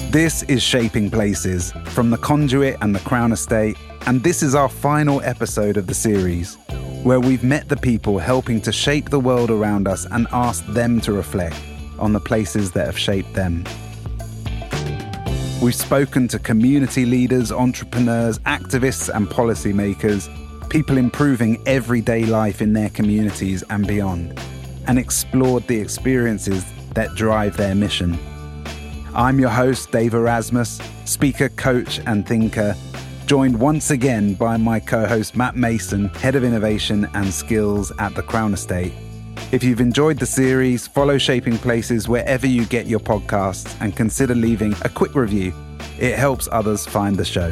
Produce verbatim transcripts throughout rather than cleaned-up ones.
This is Shaping Places from the Conduit and the Crown Estate, and this is our final episode of the series, where we've met the people helping to shape the world around us and asked them to reflect on the places that have shaped them. We've spoken to community leaders, entrepreneurs, activists and policymakers, people improving everyday life in their communities and beyond, and explored the experiences that drive their mission. I'm your host, Dave Erasmus, speaker, coach and thinker, joined once again by my co-host Matt Mason, Head of Innovation and Skills at the Crown Estate. If you've enjoyed the series, follow Shaping Places wherever you get your podcasts and consider leaving a quick review. It helps others find the show.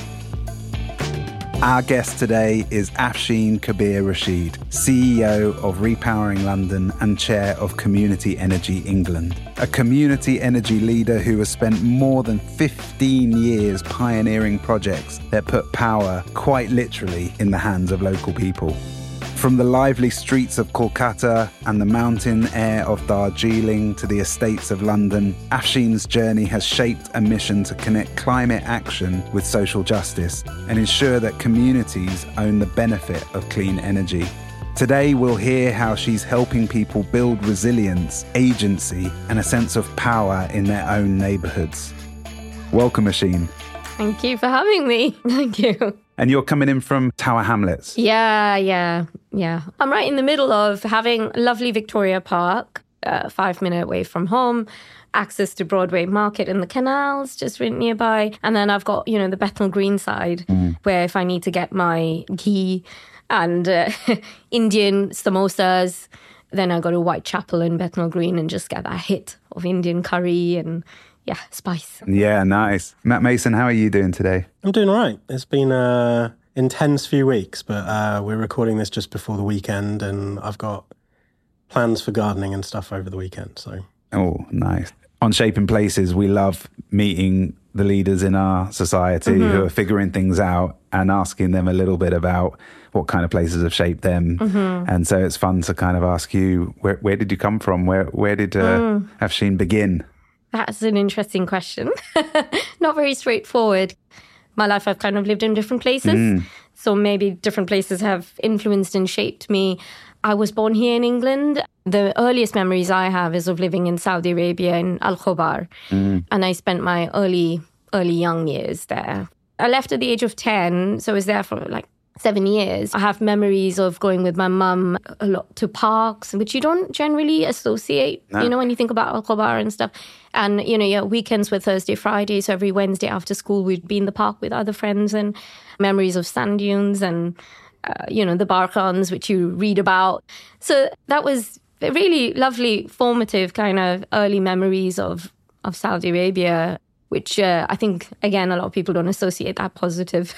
Our guest today is Afshin Kabir Rashid, C E O of Repowering London and Chair of Community Energy England, a community energy leader who has spent more than fifteen years pioneering projects that put power, quite literally, in the hands of local people. From the lively streets of Kolkata and the mountain air of Darjeeling to the estates of London, Afshin's journey has shaped a mission to connect climate action with social justice and ensure that communities own the benefit of clean energy. Today, we'll hear how she's helping people build resilience, agency, and a sense of power in their own neighbourhoods. Welcome, Afshin. Thank you for having me. Thank you. And you're coming in from Tower Hamlets. Yeah, yeah, yeah. I'm right in the middle of having lovely Victoria Park, uh, five minute away from home, access to Broadway Market and the canals just right nearby. And then I've got, you know, the Bethnal Green side, mm. where if I need to get my ghee and uh, Indian samosas, then I go to Whitechapel and Bethnal Green and just get that hit of Indian curry and yeah, spice. Yeah, nice. Matt Mason, how are you doing today? I'm doing all right. It's been an intense few weeks, but uh, we're recording this just before the weekend and I've got plans for gardening and stuff over the weekend. So, oh, nice. On Shaping Places, we love meeting the leaders in our society mm-hmm. who are figuring things out and asking them a little bit about what kind of places have shaped them. Mm-hmm. And so it's fun to kind of ask you, where, where did you come from? Where, where did uh, mm. Afshin begin? That's an interesting question. Not very straightforward. My life, I've kind of lived in different places. Mm. So maybe different places have influenced and shaped me. I was born here in England. The earliest memories I have is of living in Saudi Arabia in Al Khobar. Mm. And I spent my early, early young years there. I left at the age of ten, so I was there for like seven years. I have memories of going with my mum a lot to parks, which you don't generally associate, no. you know, when you think about Al Khobar and stuff. And, you know, yeah, weekends were Thursday, Friday. So every Wednesday after school, we'd be in the park with other friends and memories of sand dunes and, uh, you know, the barkhans, which you read about. So that was really lovely, formative kind of early memories of, of Saudi Arabia, which uh, I think, again, a lot of people don't associate that positive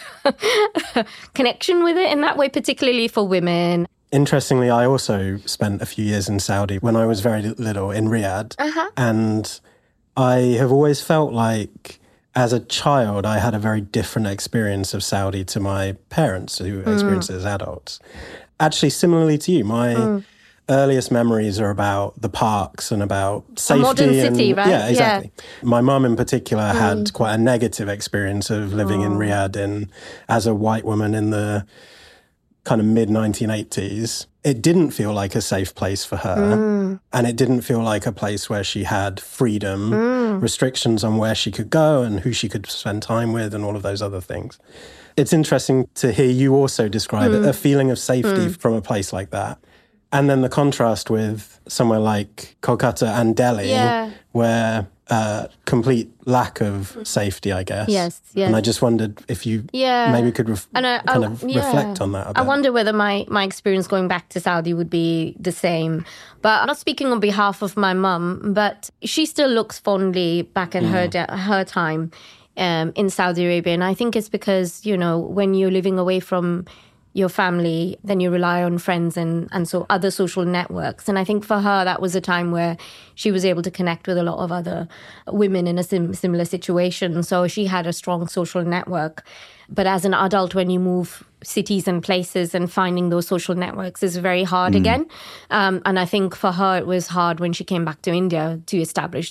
connection with it in that way, particularly for women. Interestingly, I also spent a few years in Saudi when I was very little in Riyadh. Uh-huh. And I have always felt like as a child, I had a very different experience of Saudi to my parents who mm. experienced it as adults. Actually, similarly to you, my... Mm. earliest memories are about the parks and about safety. A modern city, and, right? Yeah, exactly. Yeah. My mum in particular mm. had quite a negative experience of living oh. in Riyadh in, as a white woman in the kind of mid nineteen eighties. It didn't feel like a safe place for her. Mm. And it didn't feel like a place where she had freedom, mm. restrictions on where she could go and who she could spend time with and all of those other things. It's interesting to hear you also describe mm. it, a feeling of safety mm. from a place like that. And then the contrast with somewhere like Kolkata and Delhi, yeah. where uh, complete lack of safety, I guess. Yes, yes. And I just wondered if you yeah. maybe could ref- and, uh, kind of yeah. reflect on that a bit. I wonder whether my, my experience going back to Saudi would be the same. But I'm not speaking on behalf of my mum, but she still looks fondly back at mm. her de- her time um, in Saudi Arabia. And I think it's because, you know, when you're living away from your family, then you rely on friends and, and so other social networks. And I think for her, that was a time where she was able to connect with a lot of other women in a sim- similar situation. So she had a strong social network. But as an adult, when you move cities and places and finding those social networks is very hard mm. again. Um, and I think for her, it was hard when she came back to India to establish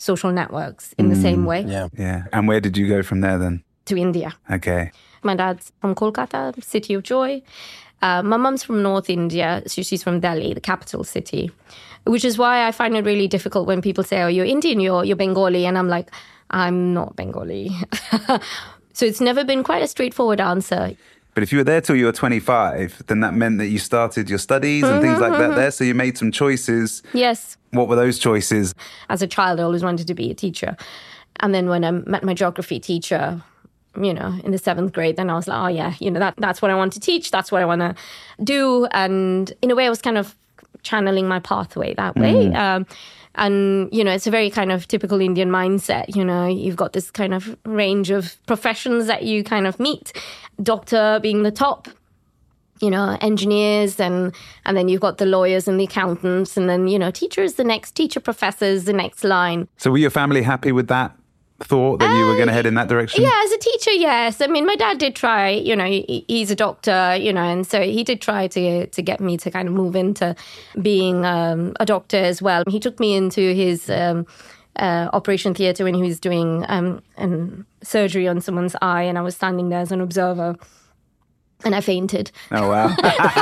social networks in mm. the same way. Yeah. Yeah. And where did you go from there then? To India. Okay. My dad's from Kolkata, City of Joy. Uh, my mum's from North India, so she's from Delhi, the capital city, which is why I find it really difficult when people say, oh, you're Indian, you're, you're Bengali. And I'm like, I'm not Bengali. So it's never been quite a straightforward answer. But if you were there till you were twenty-five, then that meant that you started your studies and mm-hmm, things like mm-hmm. that there. So you made some choices. Yes. What were those choices? As a child, I always wanted to be a teacher. And then when I met my geography teacher, you know, in the seventh grade, then I was like, oh yeah, you know, that that's what I want to teach. That's what I want to do. And in a way, I was kind of channeling my pathway that way. Mm. Um, and, you know, it's a very kind of typical Indian mindset. You know, you've got this kind of range of professions that you kind of meet. Doctor being the top, you know, engineers, and and then you've got the lawyers and the accountants. And then, you know, teachers, the next teacher, professors, the next line. So were your family happy with that? Thought that you were going to head in that direction? Yeah, as a teacher, yes. I mean, my dad did try, you know, he, he's a doctor, you know, and so he did try to to get me to kind of move into being um, a doctor as well. He took me into his um, uh, operation theatre when he was doing um, an surgery on someone's eye, and I was standing there as an observer. And I fainted. Oh, wow.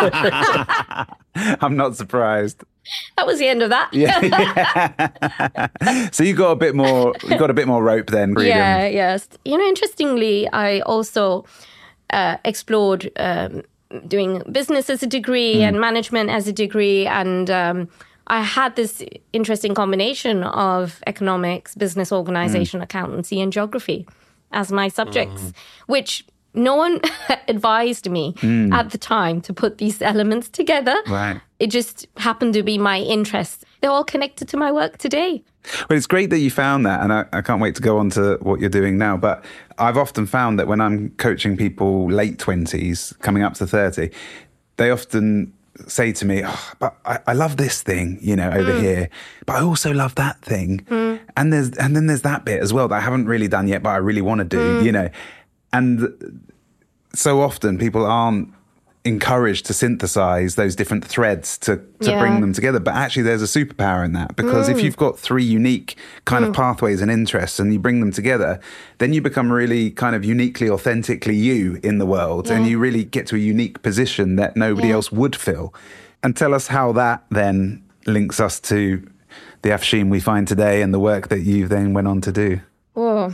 I'm not surprised. That was the end of that. yeah, yeah. So you got a bit more, you got a bit more rope then, Breedham. Yeah, yes. You know, interestingly, I also uh, explored um, doing business as a degree mm. and management as a degree. And um, I had this interesting combination of economics, business organization, mm. accountancy, and geography as my subjects, mm. which no one advised me mm. at the time to put these elements together. Right. It just happened to be my interest. They're all connected to my work today. Well, it's great that you found that, and I, I can't wait to go on to what you're doing now. But I've often found that when I'm coaching people late twenties, coming up to thirty, they often say to me, oh, but I, I love this thing, you know, over mm. here, but I also love that thing. Mm. And there's and then there's that bit as well that I haven't really done yet, but I really want to do, mm. you know. And so often people aren't encouraged to synthesize those different threads to, to yeah. bring them together. But actually there's a superpower in that, because mm. if you've got three unique kind mm. of pathways and interests and you bring them together, then you become really kind of uniquely, authentically you in the world. Yeah. And you really get to a unique position that nobody yeah. else would fill. And tell us how that then links us to the Afshin we find today and the work that you then went on to do. Oh,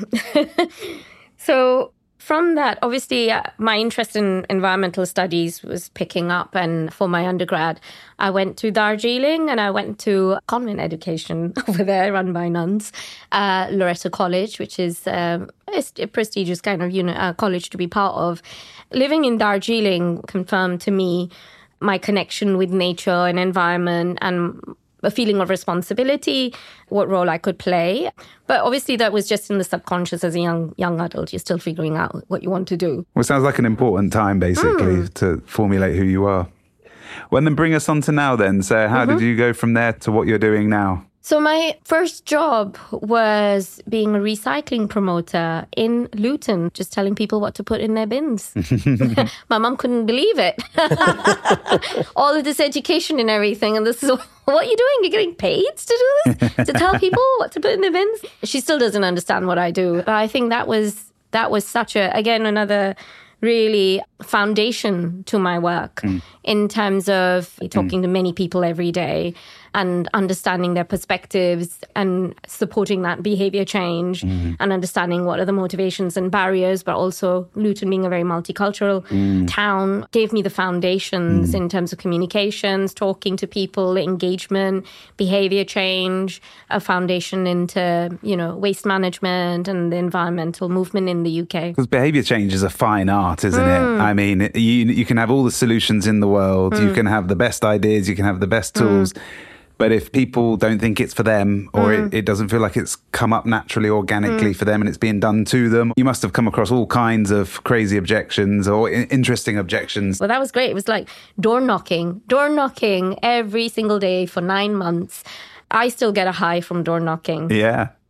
so from that, obviously, uh, my interest in environmental studies was picking up. And for my undergrad, I went to Darjeeling and I went to convent education over there run by nuns, uh, Loreto College, which is um, a prestigious kind of you know, uh, college to be part of. Living in Darjeeling confirmed to me my connection with nature and environment and a feeling of responsibility, what role I could play. But obviously that was just in the subconscious as a young young adult. You're still figuring out what you want to do. Well, it sounds like an important time, basically, mm. to formulate who you are. Well, then bring us on to now then. So how mm-hmm. did you go from there to what you're doing now? So my first job was being a recycling promoter in Luton, just telling people what to put in their bins. My mum couldn't believe it. All of this education and everything. And this is, what are you doing? You're getting paid to do this? To tell people what to put in their bins? She still doesn't understand what I do. But I think that was, that was such a, again, another really foundation to my work mm. in terms of talking mm. to many people every day and understanding their perspectives and supporting that behavior change mm. and understanding what are the motivations and barriers, but also Luton being a very multicultural mm. town gave me the foundations mm. in terms of communications, talking to people, engagement, behavior change, a foundation into, you know, waste management and the environmental movement in the U K. Because behavior change is a fine art, isn't mm. it? I mean, you you can have all the solutions in the world, mm. you can have the best ideas, you can have the best tools, mm. but if people don't think it's for them, or mm. it, it doesn't feel like it's come up naturally, organically mm. for them, and it's being done to them, you must have come across all kinds of crazy objections or I- interesting objections. Well, that was great. It was like door knocking, door knocking every single day for nine months. I still get a high from door knocking. Yeah.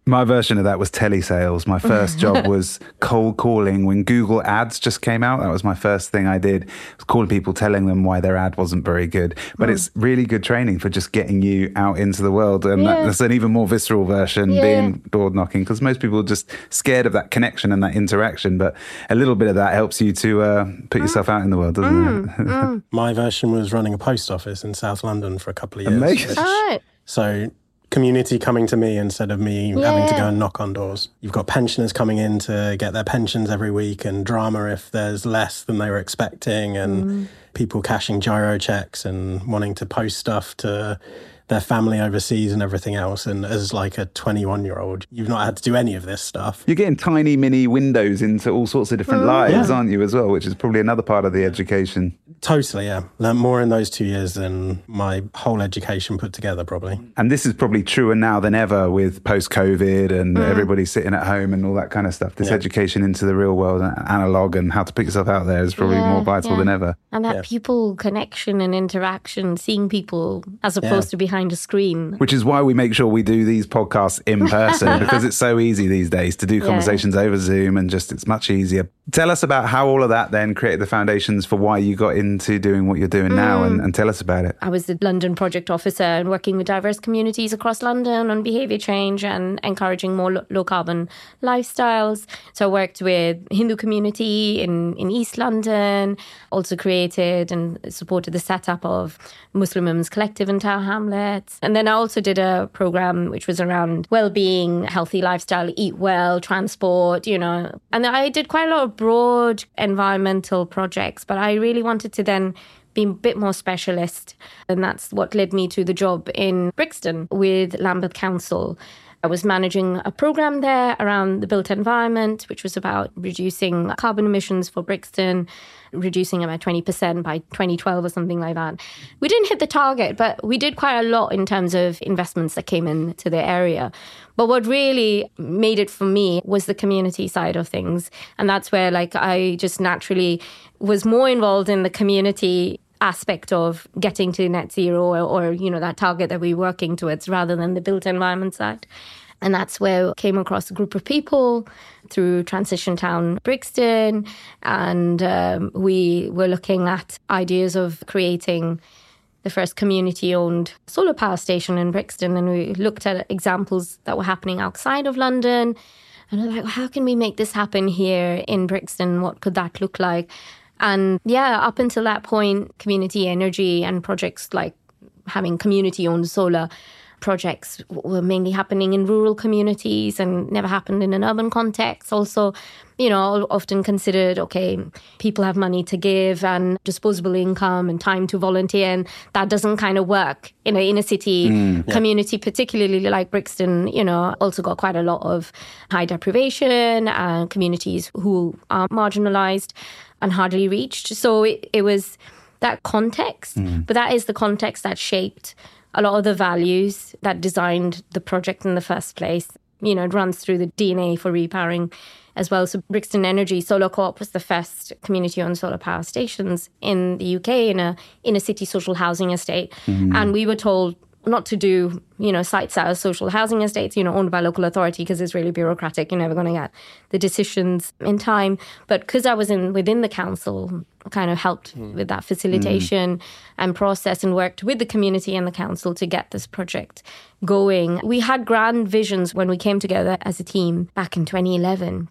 My version of that was telesales. My first job was cold calling when Google Ads just came out. That was my first thing I did. I was calling people, telling them why their ad wasn't very good. But mm. it's really good training for just getting you out into the world. And yeah. that, that's an even more visceral version, yeah. being door knocking, because most people are just scared of that connection and that interaction. But a little bit of that helps you to uh, put mm. yourself out in the world, doesn't mm. it? mm. My version was running a post office in South London for a couple of years. Amazing. Which, oh. So... community coming to me instead of me yeah. having to go and knock on doors. You've got pensioners coming in to get their pensions every week, and drama if there's less than they were expecting, and mm. people cashing gyro checks and wanting to post stuff to their family overseas and everything else. And as like a twenty-one-year-old, you've not had to do any of this stuff. You're getting tiny mini windows into all sorts of different mm. lives, yeah. aren't you, as well, which is probably another part of the education. Totally, yeah. Learned more in those two years than my whole education put together, probably. And this is probably truer now than ever with post-COVID and mm. everybody sitting at home and all that kind of stuff. This yeah. education into the real world, analog, and how to put yourself out there is probably yeah, more vital yeah. than ever. And that yeah. people connection and interaction, seeing people as opposed yeah. to behind a screen. Which is why we make sure we do these podcasts in person, because it's so easy these days to do conversations yeah. over Zoom, and just it's much easier. Tell us about how all of that then created the foundations for why you got into doing what you're doing mm. now, and, and tell us about it. I was the London project officer and working with diverse communities across London on behaviour change and encouraging more lo- low carbon lifestyles. So I worked with Hindu community in, in East London, also created and supported the setup of Muslim Women's Collective in Tower Hamlets. And then I also did a programme which was around well-being, healthy lifestyle, eat well, transport, you know. And I did quite a lot of broad environmental projects, but I really wanted to then be a bit more specialist. And that's what led me to the job in Brixton with Lambeth Council. I was managing a programme there around the built environment, which was about reducing carbon emissions for Brixton, reducing about twenty percent by twenty twelve or something like that. We didn't hit the target, but we did quite a lot in terms of investments that came into the area. But what really made it for me was the community side of things. And that's where like I just naturally was more involved in the community aspect of getting to net zero or, or, you know, that target that we're working towards rather than the built environment side. And that's where I came across a group of people through Transition Town Brixton. And um, we were looking at ideas of creating the first community-owned solar power station in Brixton. And we looked at examples that were happening outside of London. And I was like, well, how can we make this happen here in Brixton? What could that look like? And yeah, up until that point, community energy and projects like having community-owned solar projects were mainly happening in rural communities and never happened in an urban context. Also, you know, often considered, okay, people have money to give and disposable income and time to volunteer, and that doesn't kind of work in an inner city mm, yeah. community, particularly like Brixton, you know, also got quite a lot of high deprivation and communities who are marginalised and hardly reached. So it, it was that context, mm. but that is the context that shaped a lot of the values that designed the project in the first place. You know, it runs through the D N A for repowering as well. So Brixton Energy Solar Co-op was the first community-owned solar power stations in the U K in a inner city social housing estate. Mm. And we were told not to do, you know, sites out of social housing estates, you know, owned by local authority, because it's really bureaucratic. You're never going to get the decisions in time. But because I was in within the council, kind of helped mm. with that facilitation mm. and process, and worked with the community and the council to get this project going. We had grand visions when we came together as a team back in twenty eleven.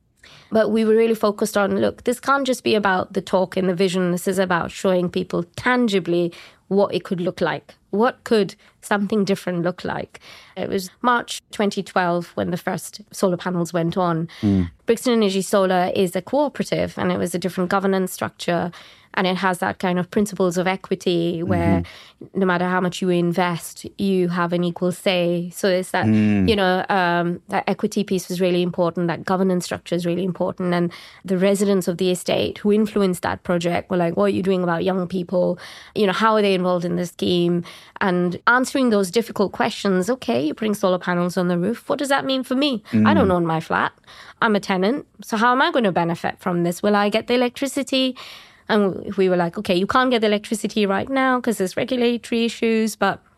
But we were really focused on, look, this can't just be about the talk and the vision. This is about showing people tangibly what it could look like. What could something different look like? It was March twenty twelve when the first solar panels went on. Mm. Brixton Energy Solar is a cooperative, and it was a different governance structure. And it has that kind of principles of equity where mm-hmm. no matter how much you invest, you have an equal say. So it's that, mm. you know, um, that equity piece was really important. That governance structure is really important. And the residents of the estate who influenced that project were like, what are you doing about young people? You know, how are they involved in the scheme? And answering those difficult questions. Okay, you're putting solar panels on the roof. What does that mean for me? Mm. I don't own my flat. I'm a tenant. So how am I going to benefit from this? Will I get the electricity? And we were like, okay, you can't get the electricity right now because there's regulatory issues, but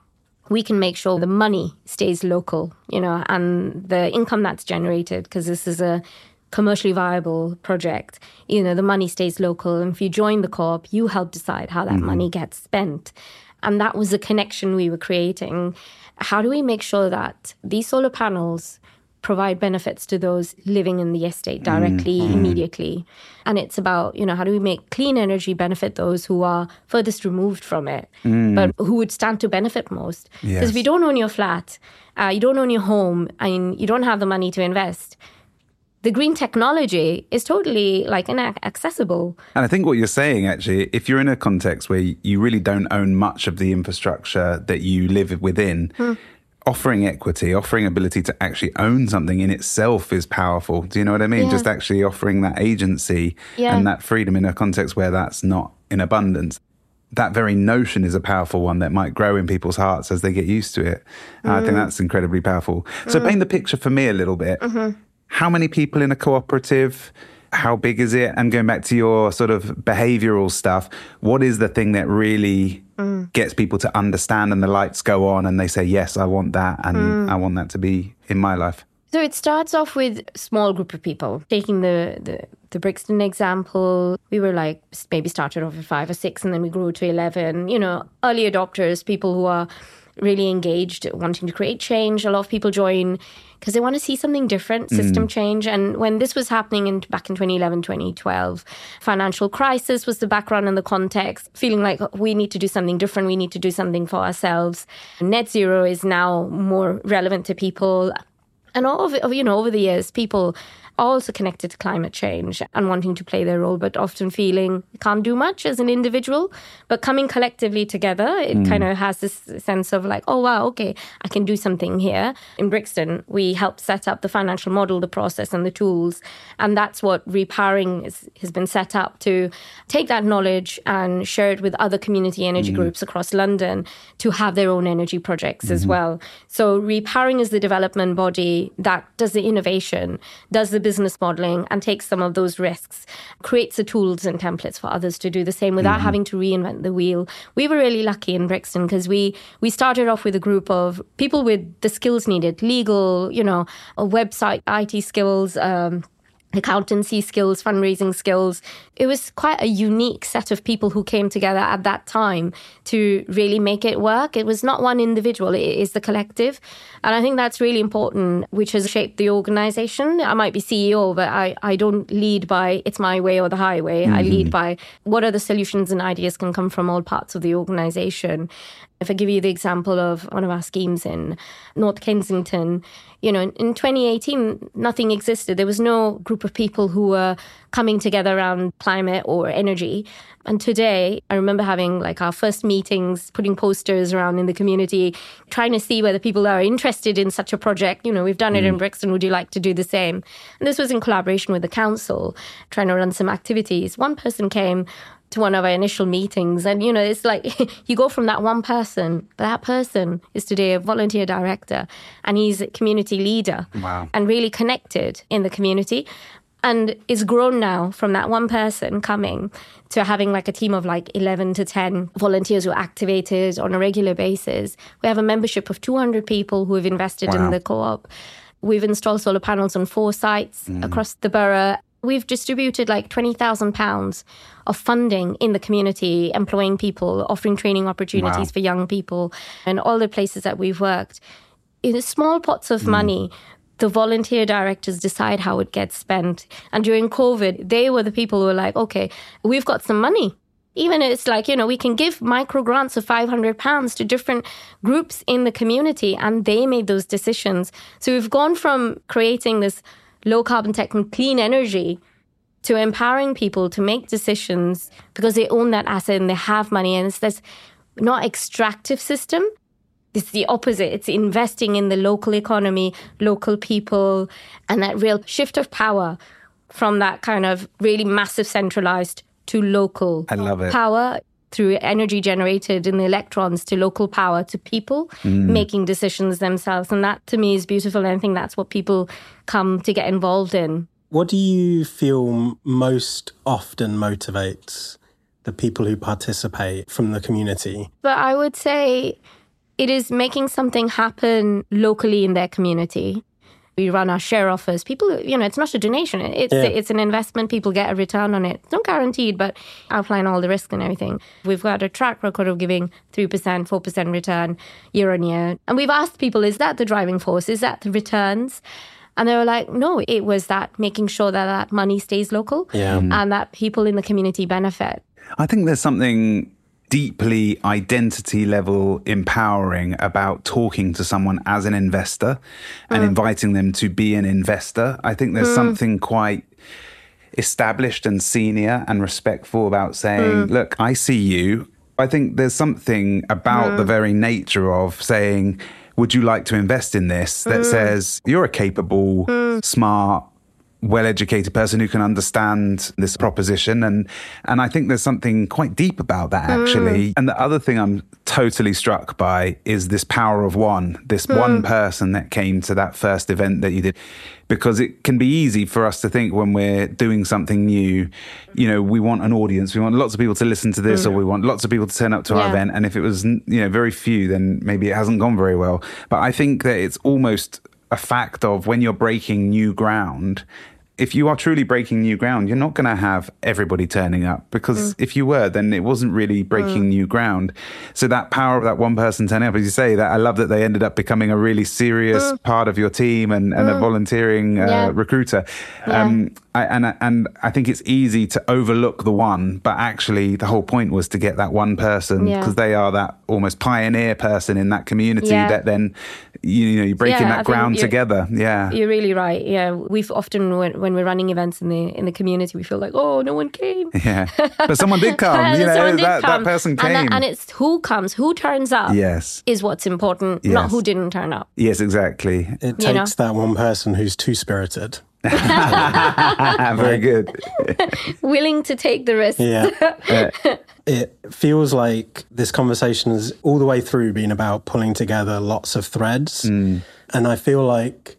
we can make sure the money stays local, you know, and the income that's generated, because this is a commercially viable project, you know, the money stays local. And if you join the co-op, you help decide how that mm-hmm. money gets spent. And that was the connection we were creating. How do we make sure that these solar panels provide benefits to those living in the estate directly, mm-hmm. immediately? And it's about, you know, how do we make clean energy benefit those who are furthest removed from it, mm. but who would stand to benefit most? Because yes. if you don't own your flat, uh, you don't own your home, and you don't have the money to invest, the green technology is totally like inaccessible. And I think what you're saying, actually, if you're in a context where you really don't own much of the infrastructure that you live within, hmm. offering equity, offering ability to actually own something in itself is powerful. Do you know what I mean? Yeah. Just actually offering that agency yeah. and that freedom in a context where that's not in abundance. That very notion is a powerful one that might grow in people's hearts as they get used to it. Mm. I think that's incredibly powerful. So mm. paint the picture for me a little bit. Mm-hmm. How many people in a cooperative? How big is it? And going back to your sort of behavioural stuff, what is the thing that really mm. gets people to understand and the lights go on and they say, yes, I want that and mm. I want that to be in my life? So it starts off with a small group of people. Taking the, the, the Brixton example, we were like, maybe started off with five or six and then we grew to eleven. You know, early adopters, people who are really engaged, wanting to create change. A lot of people join because they want to see something different, system mm. change. And when this was happening in back in twenty eleven, twenty twelve, financial crisis was the background and the context, feeling like we need to do something different, we need to do something for ourselves. Net zero is now more relevant to people. And all of it, you know, over the years, people are also connected to climate change and wanting to play their role, but often feeling they can't do much as an individual. But coming collectively together, it mm. kind of has this sense of like, oh, wow, okay, I can do something here. In Brixton, we helped set up the financial model, the process and the tools. And that's what Repowering is, has been set up to take that knowledge and share it with other community energy mm. groups across London to have their own energy projects mm-hmm. as well. So Repowering is the development body that does the innovation, does the business modeling and takes some of those risks, creates the tools and templates for others to do the same without mm-hmm. having to reinvent the wheel. We were really lucky in Brixton because we we started off with a group of people with the skills needed, legal, you know, a website, I T skills, um, accountancy skills, fundraising skills. It was quite a unique set of people who came together at that time to really make it work. It was not one individual, it is the collective. And I think that's really important, which has shaped the organization. I might be C E O, but I, I don't lead by it's my way or the highway. Mm-hmm. I lead by what are the solutions and ideas can come from all parts of the organization. If I give you the example of one of our schemes in North Kensington, you know, in twenty eighteen, nothing existed. There was no group of people who were coming together around climate or energy. And today, I remember having like our first meetings, putting posters around in the community, trying to see whether people are interested in such a project. You know, we've done it mm. in Brixton. Would you like to do the same? And this was in collaboration with the council, trying to run some activities. One person came to one of our initial meetings. And, you know, it's like you go from that one person, but that person is today a volunteer director and he's a community leader wow. and really connected in the community. And it's grown now from that one person coming to having like a team of like eleven to ten volunteers who are activated on a regular basis. We have a membership of two hundred people who have invested wow. in the co-op. We've installed solar panels on four sites mm. across the borough. We've distributed like twenty thousand pounds of funding in the community, employing people, offering training opportunities wow. for young people, and all the places that we've worked. In small pots of mm. money, the volunteer directors decide how it gets spent. And during COVID, they were the people who were like, okay, we've got some money. Even it's like, you know, we can give micro grants of five hundred pounds to different groups in the community, and they made those decisions. So we've gone from creating this low carbon tech and clean energy to empowering people to make decisions because they own that asset and they have money. And it's this not extractive system. It's the opposite. It's investing in the local economy, local people, and that real shift of power from that kind of really massive centralized to local I love it. Power through energy generated in the electrons to local power to people mm. making decisions themselves. And that to me is beautiful. And I think that's what people come to get involved in. What do you feel most often motivates the people who participate from the community? But I would say It is making something happen locally in their community. We run our share offers. People, you know, it's not a donation. It's yeah. it's an investment. People get a return on it. It's not guaranteed, but outline all the risk and everything. We've got a track record of giving three percent, four percent return year on year. And we've asked people, is that the driving force? Is that the returns? And they were like, no, it was that making sure that that money stays local yeah. and that people in the community benefit. I think there's something deeply identity level empowering about talking to someone as an investor and mm. inviting them to be an investor. I think there's mm. something quite established and senior and respectful about saying, mm. look, I see you. I think there's something about mm. the very nature of saying, would you like to invest in this? That mm. says you're a capable, mm. smart, well-educated person who can understand this proposition. And and I think there's something quite deep about that, actually. Mm. And the other thing I'm totally struck by is this power of one, this mm. one person that came to that first event that you did. Because it can be easy for us to think when we're doing something new, you know, we want an audience, we want lots of people to listen to this, mm. or we want lots of people to turn up to yeah. our event. And if it was, you know, very few, then maybe it hasn't gone very well. But I think that it's almost a fact of when you're breaking new ground, if you are truly breaking new ground, you're not going to have everybody turning up, because mm. if you were, then it wasn't really breaking mm. new ground. So that power of that one person turning up, as you say, that I love that they ended up becoming a really serious mm. part of your team and, and mm. a volunteering uh, yeah. recruiter. Yeah. Um, I, and, and I think it's easy to overlook the one, but actually the whole point was to get that one person, because yeah. they are that almost pioneer person in that community yeah. that then, you know, you're breaking yeah, that ground together. Yeah. You're really right. Yeah. We've often, when, when we're running events in the in the community, we feel like, oh, no one came. Yeah. But someone did come. you know, that, come. that person came. And, that, and it's who comes, who turns up yes. is what's important, yes. not who didn't turn up. Yes, exactly. It takes you know? that one person who's two-spirited. Very good. Willing to take the risk. Yeah. Uh, it feels like this conversation has all the way through been about pulling together lots of threads. Mm. And I feel like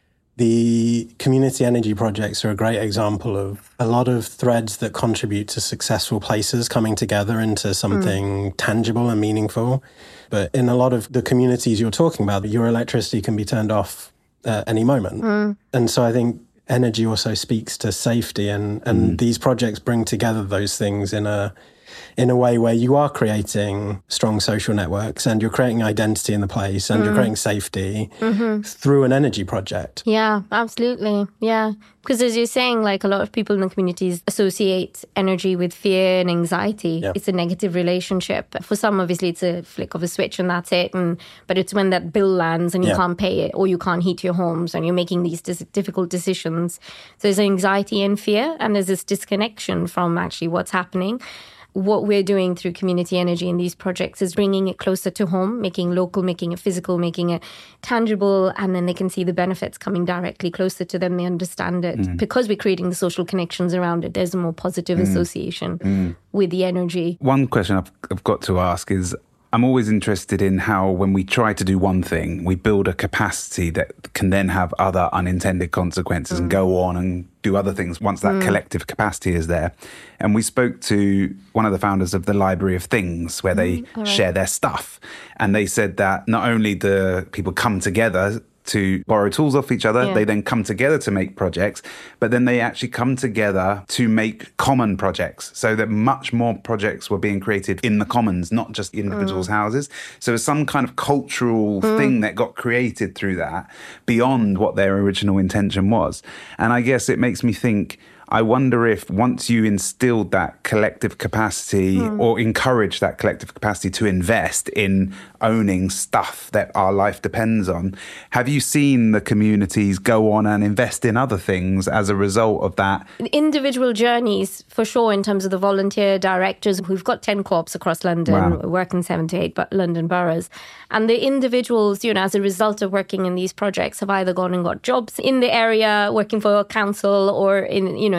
the community energy projects are a great example of a lot of threads that contribute to successful places coming together into something mm. tangible and meaningful. But in a lot of the communities you're talking about, your electricity can be turned off at any moment. Mm. And so I think energy also speaks to safety, and, and mm. these projects bring together those things in a in a way where you are creating strong social networks and you're creating identity in the place and mm. you're creating safety mm-hmm. through an energy project. Yeah, absolutely. Yeah. Because as you're saying, like a lot of people in the communities associate energy with fear and anxiety. Yeah. It's a negative relationship. For some, obviously, it's a flick of a switch and that's it. And But it's when that bill lands and you yeah. can't pay it, or you can't heat your homes and you're making these dis- difficult decisions. So there's anxiety and fear, and there's this disconnection from actually what's happening. What we're doing through community energy in these projects is bringing it closer to home, making local, making it physical, making it tangible, and then they can see the benefits coming directly closer to them. They understand it. Mm. Because we're creating the social connections around it, there's a more positive mm. association mm. with the energy. One question I've, I've got to ask is, I'm always interested in how when we try to do one thing, we build a capacity that can then have other unintended consequences mm. and go on and do other things once that mm. collective capacity is there. And we spoke to one of the founders of the Library of Things, where they mm, right. share their stuff. And they said that not only do people come together to borrow tools off each other, yeah. they then come together to make projects, but then they actually come together to make common projects, so that much more projects were being created in the commons, not just individuals' mm. houses. So it's some kind of cultural mm. thing that got created through that beyond what their original intention was. And I guess it makes me think, I wonder if once you instilled that collective capacity mm. or encouraged that collective capacity to invest in owning stuff that our life depends on, have you seen the communities go on and invest in other things as a result of that? Individual journeys, for sure, in terms of the volunteer directors. We've got ten co-ops across London, wow. working seven to eight London boroughs. And the individuals, you know, as a result of working in these projects, have either gone and got jobs in the area, working for a council or in, you know,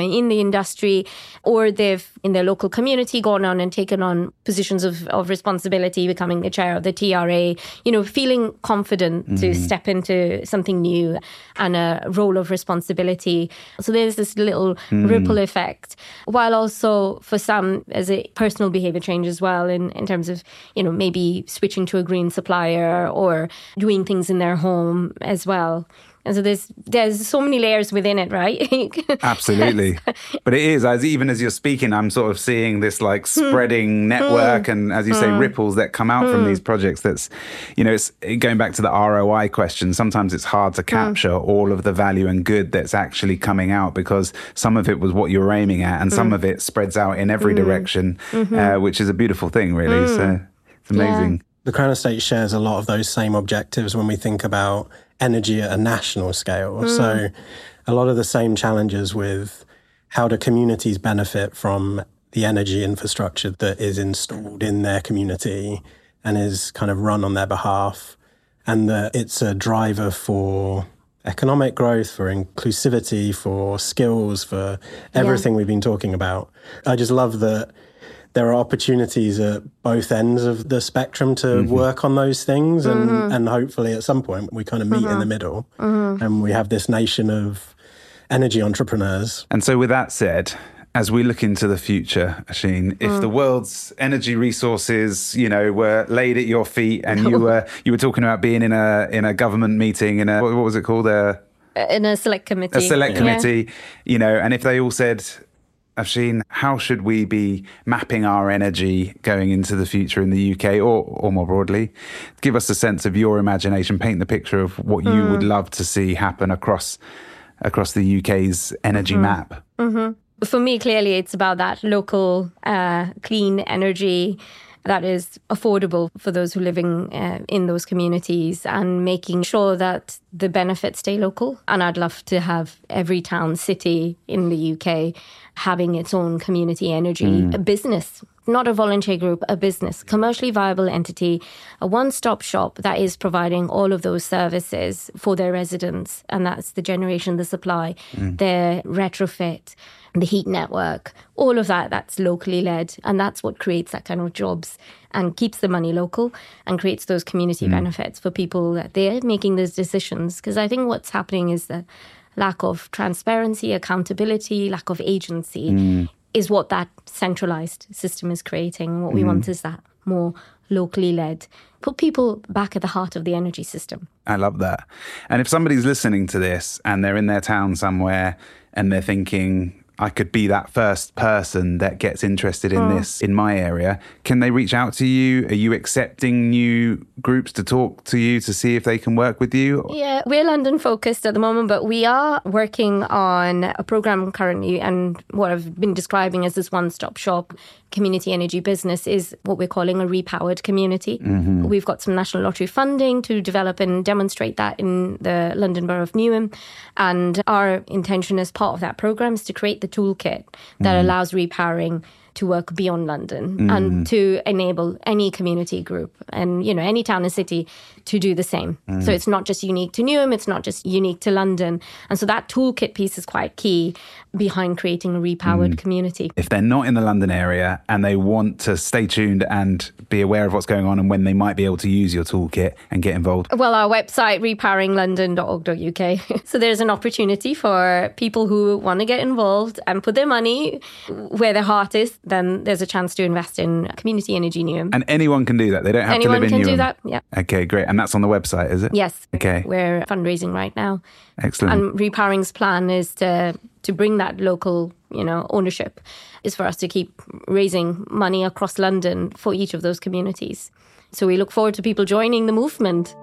in the industry, or they've, in their local community, gone on and taken on positions of, of responsibility, becoming the chair of the T R A, you know, feeling confident mm. to step into something new and a role of responsibility. So there's this little mm. ripple effect, while also for some as a personal behavior change as well, in, in terms of, you know, maybe switching to a green supplier or doing things in their home as well. And so there's there's so many layers within it, right? Absolutely. But it is, as even as you're speaking, I'm sort of seeing this like spreading mm. network mm. and, as you say, mm. ripples that come out mm. from these projects. That's, you know, it's going back to the R O I question. Sometimes it's hard to capture mm. all of the value and good that's actually coming out, because some of it was what you're aiming at and mm. some of it spreads out in every mm. direction, mm-hmm. uh, which is a beautiful thing, really. Mm. So it's amazing. Yeah. The Crown Estate shares a lot of those same objectives when we think about energy at a national scale. Mm. So a lot of the same challenges with how do communities benefit from the energy infrastructure that is installed in their community and is kind of run on their behalf, and that it's a driver for economic growth, for inclusivity, for skills, for everything yeah. we've been talking about. I just love that there are opportunities at both ends of the spectrum to mm-hmm. work on those things. And, mm-hmm. and hopefully at some point we kind of meet mm-hmm. in the middle mm-hmm. and we have this nation of energy entrepreneurs. And so with that said, as we look into the future, Oisin, if mm. the world's energy resources, you know, were laid at your feet and you were you were talking about being in a in a government meeting, in a, what, what was it called? A, in a select committee. A select yeah. committee, you know, and if they all said, Oisin, how should we be mapping our energy going into the future in the U K or, or more broadly? Give us a sense of your imagination, paint the picture of what you mm. would love to see happen across across the U K's energy mm-hmm. map. Mm-hmm. For me, clearly, it's about that local uh, clean energy that is affordable for those who are living uh, in those communities, and making sure that the benefits stay local. And I'd love to have every town, city in the U K having its own community energy mm. a business, not a volunteer group, a business, commercially viable entity, a one-stop shop that is providing all of those services for their residents. And that's the generation, the supply, mm. their retrofit, the heat network, all of that, that's locally led. And that's what creates that kind of jobs and keeps the money local and creates those community mm. benefits for people that they're making those decisions. Because I think what's happening is the lack of transparency, accountability, lack of agency mm. is what that centralized system is creating. What we mm. want is that more locally led. Put people back at the heart of the energy system. I love that. And if somebody's listening to this and they're in their town somewhere and they're thinking, I could be that first person that gets interested in mm. this in my area, can they reach out to you? Are you accepting new groups to talk to you to see if they can work with you? Yeah, we're London focused at the moment, but we are working on a program currently, and what I've been describing as this one-stop shop community energy business is what we're calling a repowered community. Mm-hmm. We've got some National Lottery funding to develop and demonstrate that in the London Borough of Newham. And our intention as part of that program is to create the toolkit that mm. allows repowering to work beyond London mm. and to enable any community group and, you know, any town and city to do the same. Mm. So it's not just unique to Newham, it's not just unique to London. And so that toolkit piece is quite key behind creating a repowered mm. community. If they're not in the London area and they want to stay tuned and be aware of what's going on and when they might be able to use your toolkit and get involved? Well, our website, repowering london dot org dot U K. So there's an opportunity for people who want to get involved and put their money where their heart is. Then there's a chance to invest in community energy Newham. And anyone can do that? They don't have anyone to live in Newham? Anyone can do that, yeah. Okay, great. And that's on the website, is it? Yes. Okay. We're fundraising right now. Excellent. And Repowering's plan is to to bring that local, you know, ownership, is for us to keep raising money across London for each of those communities. So we look forward to people joining the movement.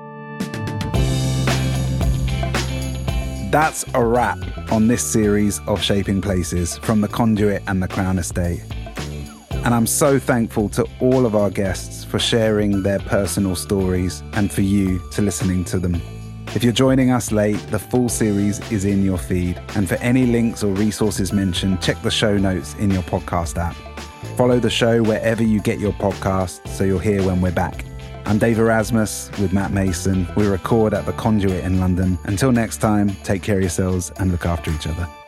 That's a wrap on this series of Shaping Places from the Conduit and the Crown Estate. And I'm so thankful to all of our guests for sharing their personal stories and for you to listening to them. If you're joining us late, the full series is in your feed. And for any links or resources mentioned, check the show notes in your podcast app. Follow the show wherever you get your podcasts so you'll hear when we're back. I'm Dave Erasmus with Matt Mason. We record at the Conduit in London. Until next time, take care of yourselves and look after each other.